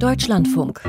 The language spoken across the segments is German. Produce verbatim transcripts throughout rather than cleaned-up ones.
Deutschlandfunk.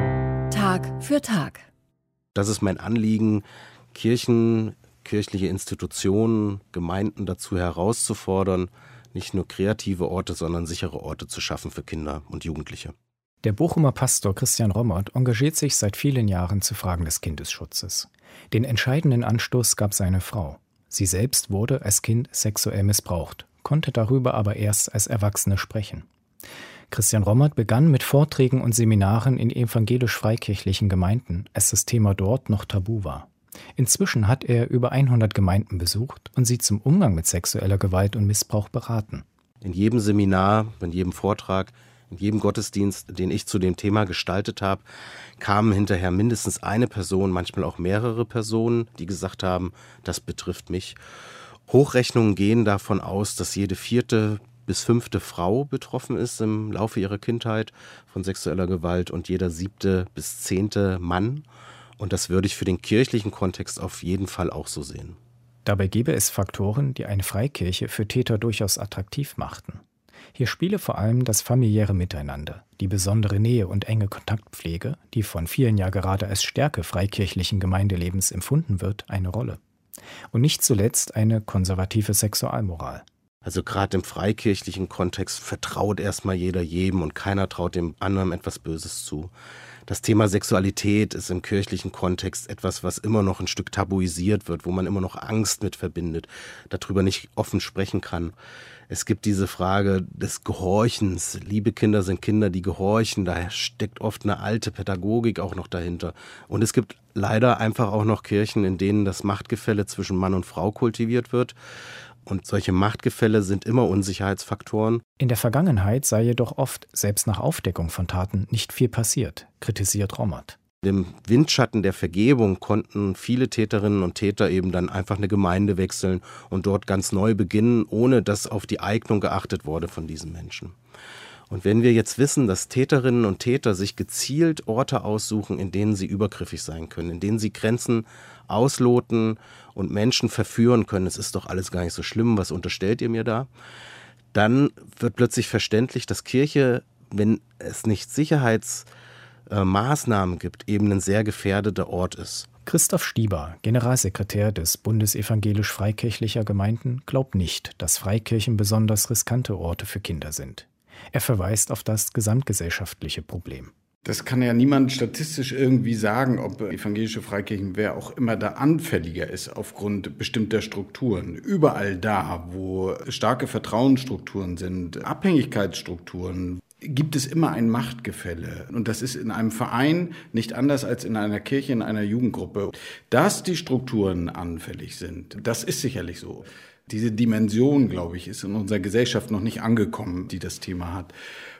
Tag für Tag. Das ist mein Anliegen, Kirchen, kirchliche Institutionen, Gemeinden dazu herauszufordern, nicht nur kreative Orte, sondern sichere Orte zu schaffen für Kinder und Jugendliche. Der Bochumer Pastor Christian Rommert engagiert sich seit vielen Jahren zu Fragen des Kindesschutzes. Den entscheidenden Anstoß gab seine Frau. Sie selbst wurde als Kind sexuell missbraucht, konnte darüber aber erst als Erwachsene sprechen. Christian Rommert begann mit Vorträgen und Seminaren in evangelisch-freikirchlichen Gemeinden, als das Thema dort noch tabu war. Inzwischen hat er über hundert Gemeinden besucht und sie zum Umgang mit sexueller Gewalt und Missbrauch beraten. In jedem Seminar, in jedem Vortrag, in jedem Gottesdienst, den ich zu dem Thema gestaltet habe, kamen hinterher mindestens eine Person, manchmal auch mehrere Personen, die gesagt haben, das betrifft mich. Hochrechnungen gehen davon aus, dass jede vierte bis fünfte Frau betroffen ist im Laufe ihrer Kindheit von sexueller Gewalt und jeder siebte bis zehnte Mann. Und das würde ich für den kirchlichen Kontext auf jeden Fall auch so sehen. Dabei gäbe es Faktoren, die eine Freikirche für Täter durchaus attraktiv machten. Hier spiele vor allem das familiäre Miteinander, die besondere Nähe und enge Kontaktpflege, die von vielen ja gerade als Stärke freikirchlichen Gemeindelebens empfunden wird, eine Rolle. Und nicht zuletzt eine konservative Sexualmoral. Also gerade im freikirchlichen Kontext vertraut erstmal jeder jedem und keiner traut dem anderen etwas Böses zu. Das Thema Sexualität ist im kirchlichen Kontext etwas, was immer noch ein Stück tabuisiert wird, wo man immer noch Angst mit verbindet, darüber nicht offen sprechen kann. Es gibt diese Frage des Gehorchens. Liebe Kinder sind Kinder, die gehorchen. Da steckt oft eine alte Pädagogik auch noch dahinter. Und es gibt leider einfach auch noch Kirchen, in denen das Machtgefälle zwischen Mann und Frau kultiviert wird. Und solche Machtgefälle sind immer Unsicherheitsfaktoren. In der Vergangenheit sei jedoch oft, selbst nach Aufdeckung von Taten, nicht viel passiert, kritisiert Rommert. Im Windschatten der Vergebung konnten viele Täterinnen und Täter eben dann einfach eine Gemeinde wechseln und dort ganz neu beginnen, ohne dass auf die Eignung geachtet wurde von diesen Menschen. Und wenn wir jetzt wissen, dass Täterinnen und Täter sich gezielt Orte aussuchen, in denen sie übergriffig sein können, in denen sie Grenzen ausloten und Menschen verführen können, es ist doch alles gar nicht so schlimm, was unterstellt ihr mir da? Dann wird plötzlich verständlich, dass Kirche, wenn es nicht Sicherheitsmaßnahmen gibt, eben ein sehr gefährdeter Ort ist. Christoph Stieber, Generalsekretär des Bundes evangelisch-freikirchlicher Gemeinden, glaubt nicht, dass Freikirchen besonders riskante Orte für Kinder sind. Er verweist auf das gesamtgesellschaftliche Problem. Das kann ja niemand statistisch irgendwie sagen, ob evangelische Freikirchen, wer auch immer da anfälliger ist aufgrund bestimmter Strukturen. Überall da, wo starke Vertrauensstrukturen sind, Abhängigkeitsstrukturen, gibt es immer ein Machtgefälle. Und das ist in einem Verein nicht anders als in einer Kirche, in einer Jugendgruppe. Dass die Strukturen anfällig sind, das ist sicherlich so. Diese Dimension, glaube ich, ist in unserer Gesellschaft noch nicht angekommen, die das Thema hat.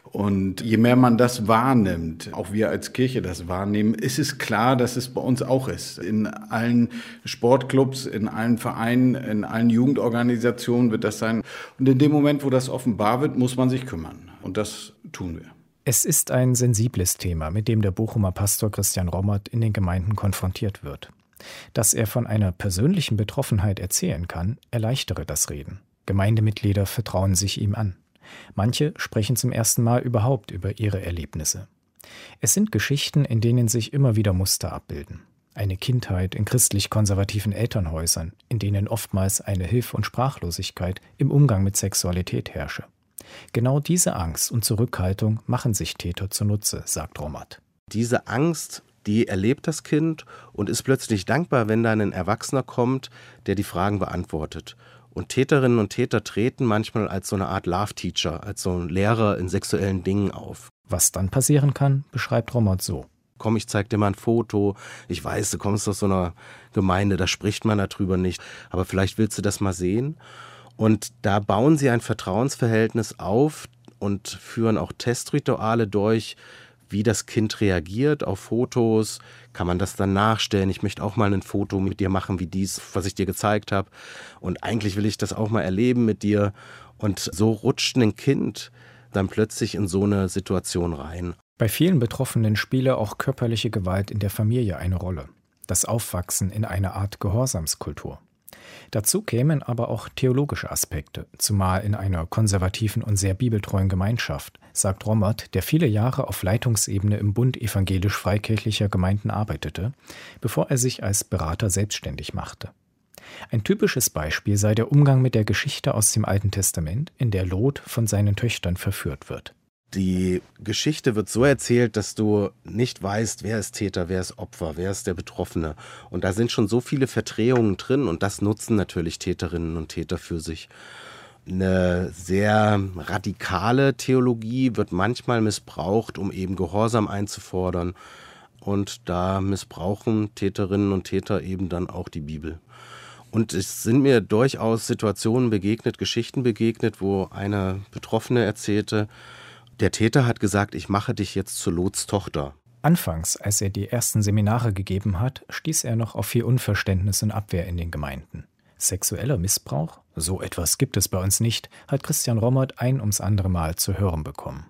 Und je mehr man das wahrnimmt, auch wir als Kirche das wahrnehmen, ist es klar, dass es bei uns auch ist. In allen Sportclubs, in allen Vereinen, in allen Jugendorganisationen wird das sein. Und in dem Moment, wo das offenbar wird, muss man sich kümmern. Und das tun wir. Es ist ein sensibles Thema, mit dem der Bochumer Pastor Christian Rommert in den Gemeinden konfrontiert wird. Dass er von einer persönlichen Betroffenheit erzählen kann, erleichtere das Reden. Gemeindemitglieder vertrauen sich ihm an. Manche sprechen zum ersten Mal überhaupt über ihre Erlebnisse. Es sind Geschichten, in denen sich immer wieder Muster abbilden. Eine Kindheit in christlich-konservativen Elternhäusern, in denen oftmals eine Hilf- und Sprachlosigkeit im Umgang mit Sexualität herrsche. Genau diese Angst und Zurückhaltung machen sich Täter zunutze, sagt Rommert. Diese Angst, die erlebt das Kind und ist plötzlich dankbar, wenn da ein Erwachsener kommt, der die Fragen beantwortet. Und Täterinnen und Täter treten manchmal als so eine Art Love-Teacher, als so ein Lehrer in sexuellen Dingen auf. Was dann passieren kann, beschreibt Rommert so. Komm, ich zeig dir mal ein Foto. Ich weiß, du kommst aus so einer Gemeinde, da spricht man darüber nicht. Aber vielleicht willst du das mal sehen. Und da bauen sie ein Vertrauensverhältnis auf und führen auch Testrituale durch, wie das Kind reagiert auf Fotos. Kann man das dann nachstellen? Ich möchte auch mal ein Foto mit dir machen, wie dies, was ich dir gezeigt habe. Und eigentlich will ich das auch mal erleben mit dir. Und so rutscht ein Kind dann plötzlich in so eine Situation rein. Bei vielen Betroffenen spiele auch körperliche Gewalt in der Familie eine Rolle. Das Aufwachsen in einer Art Gehorsamskultur. Dazu kämen aber auch theologische Aspekte, zumal in einer konservativen und sehr bibeltreuen Gemeinschaft, sagt Rommert, der viele Jahre auf Leitungsebene im Bund evangelisch-freikirchlicher Gemeinden arbeitete, bevor er sich als Berater selbstständig machte. Ein typisches Beispiel sei der Umgang mit der Geschichte aus dem Alten Testament, in der Lot von seinen Töchtern verführt wird. Die Geschichte wird so erzählt, dass du nicht weißt, wer ist Täter, wer ist Opfer, wer ist der Betroffene. Und da sind schon so viele Verdrehungen drin und das nutzen natürlich Täterinnen und Täter für sich. Eine sehr radikale Theologie wird manchmal missbraucht, um eben Gehorsam einzufordern. Und da missbrauchen Täterinnen und Täter eben dann auch die Bibel. Und es sind mir durchaus Situationen begegnet, Geschichten begegnet, wo eine Betroffene erzählte, der Täter hat gesagt, ich mache dich jetzt zu Lots Tochter. Anfangs, als er die ersten Seminare gegeben hat, stieß er noch auf viel Unverständnis und Abwehr in den Gemeinden. Sexueller Missbrauch? So etwas gibt es bei uns nicht, hat Christian Rommert ein ums andere Mal zu hören bekommen.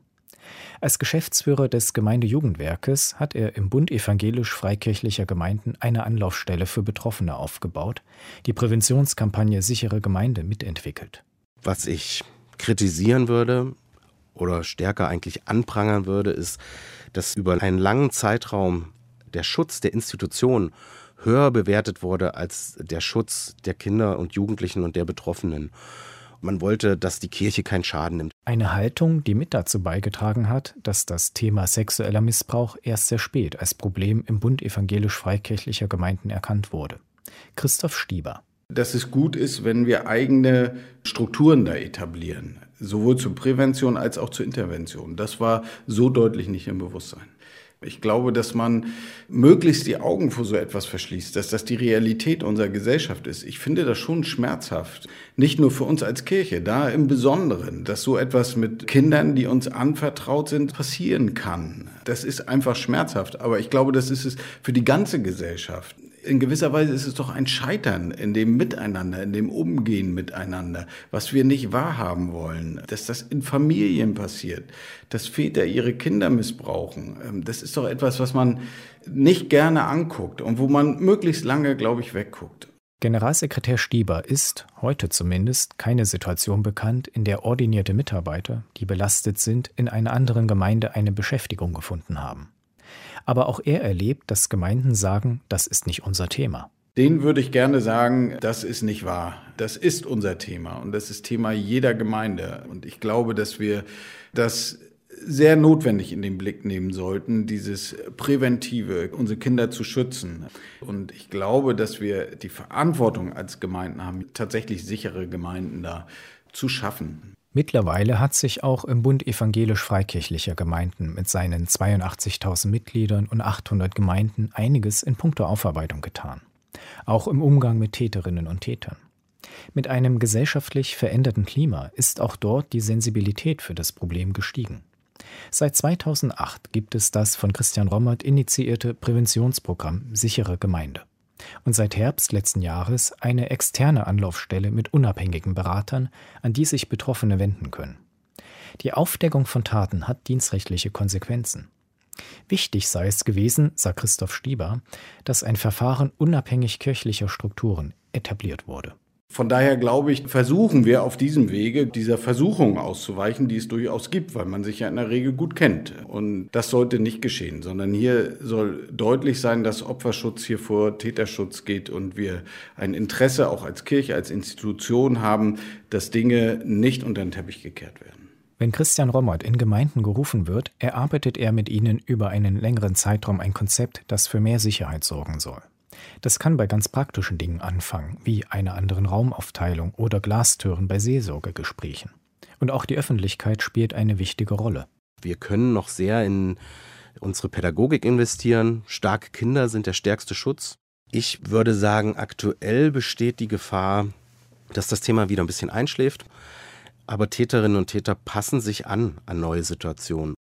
Als Geschäftsführer des Gemeindejugendwerkes hat er im Bund evangelisch-freikirchlicher Gemeinden eine Anlaufstelle für Betroffene aufgebaut, die Präventionskampagne Sichere Gemeinde mitentwickelt. Was ich kritisieren würde oder stärker eigentlich anprangern würde, ist, dass über einen langen Zeitraum der Schutz der Institution höher bewertet wurde als der Schutz der Kinder und Jugendlichen und der Betroffenen. Man wollte, dass die Kirche keinen Schaden nimmt. Eine Haltung, die mit dazu beigetragen hat, dass das Thema sexueller Missbrauch erst sehr spät als Problem im Bund evangelisch-freikirchlicher Gemeinden erkannt wurde. Christoph Stieber. Dass es gut ist, wenn wir eigene Strukturen da etablieren, sowohl zur Prävention als auch zur Intervention. Das war so deutlich nicht im Bewusstsein. Ich glaube, dass man möglichst die Augen vor so etwas verschließt, dass das die Realität unserer Gesellschaft ist. Ich finde das schon schmerzhaft, nicht nur für uns als Kirche, da im Besonderen, dass so etwas mit Kindern, die uns anvertraut sind, passieren kann. Das ist einfach schmerzhaft, aber ich glaube, das ist es für die ganze Gesellschaft. In gewisser Weise ist es doch ein Scheitern in dem Miteinander, in dem Umgehen miteinander, was wir nicht wahrhaben wollen, dass das in Familien passiert, dass Väter ihre Kinder missbrauchen. Das ist doch etwas, was man nicht gerne anguckt und wo man möglichst lange, glaube ich, wegguckt. Generalsekretär Stieber ist, heute zumindest, keine Situation bekannt, in der ordinierte Mitarbeiter, die belastet sind, in einer anderen Gemeinde eine Beschäftigung gefunden haben. Aber auch er erlebt, dass Gemeinden sagen, das ist nicht unser Thema. Denen würde ich gerne sagen, das ist nicht wahr. Das ist unser Thema und das ist Thema jeder Gemeinde. Und ich glaube, dass wir das sehr notwendig in den Blick nehmen sollten, dieses Präventive, unsere Kinder zu schützen. Und ich glaube, dass wir die Verantwortung als Gemeinden haben, tatsächlich sichere Gemeinden da zu schaffen. Mittlerweile hat sich auch im Bund evangelisch-freikirchlicher Gemeinden mit seinen zweiundachtzigtausend Mitgliedern und achthundert Gemeinden einiges in puncto Aufarbeitung getan. Auch im Umgang mit Täterinnen und Tätern. Mit einem gesellschaftlich veränderten Klima ist auch dort die Sensibilität für das Problem gestiegen. Seit zweitausendacht gibt es das von Christian Rommert initiierte Präventionsprogramm Sichere Gemeinde. Und seit Herbst letzten Jahres eine externe Anlaufstelle mit unabhängigen Beratern, an die sich Betroffene wenden können. Die Aufdeckung von Taten hat dienstrechtliche Konsequenzen. Wichtig sei es gewesen, sagt Christoph Stieber, dass ein Verfahren unabhängig kirchlicher Strukturen etabliert wurde. Von daher glaube ich, versuchen wir auf diesem Wege dieser Versuchung auszuweichen, die es durchaus gibt, weil man sich ja in der Regel gut kennt. Und das sollte nicht geschehen, sondern hier soll deutlich sein, dass Opferschutz hier vor Täterschutz geht und wir ein Interesse auch als Kirche, als Institution haben, dass Dinge nicht unter den Teppich gekehrt werden. Wenn Christian Rommert in Gemeinden gerufen wird, erarbeitet er mit ihnen über einen längeren Zeitraum ein Konzept, das für mehr Sicherheit sorgen soll. Das kann bei ganz praktischen Dingen anfangen, wie einer anderen Raumaufteilung oder Glastüren bei Seelsorgegesprächen. Und auch die Öffentlichkeit spielt eine wichtige Rolle. Wir können noch sehr in unsere Pädagogik investieren. Starke Kinder sind der stärkste Schutz. Ich würde sagen, aktuell besteht die Gefahr, dass das Thema wieder ein bisschen einschläft. Aber Täterinnen und Täter passen sich an an neue Situationen.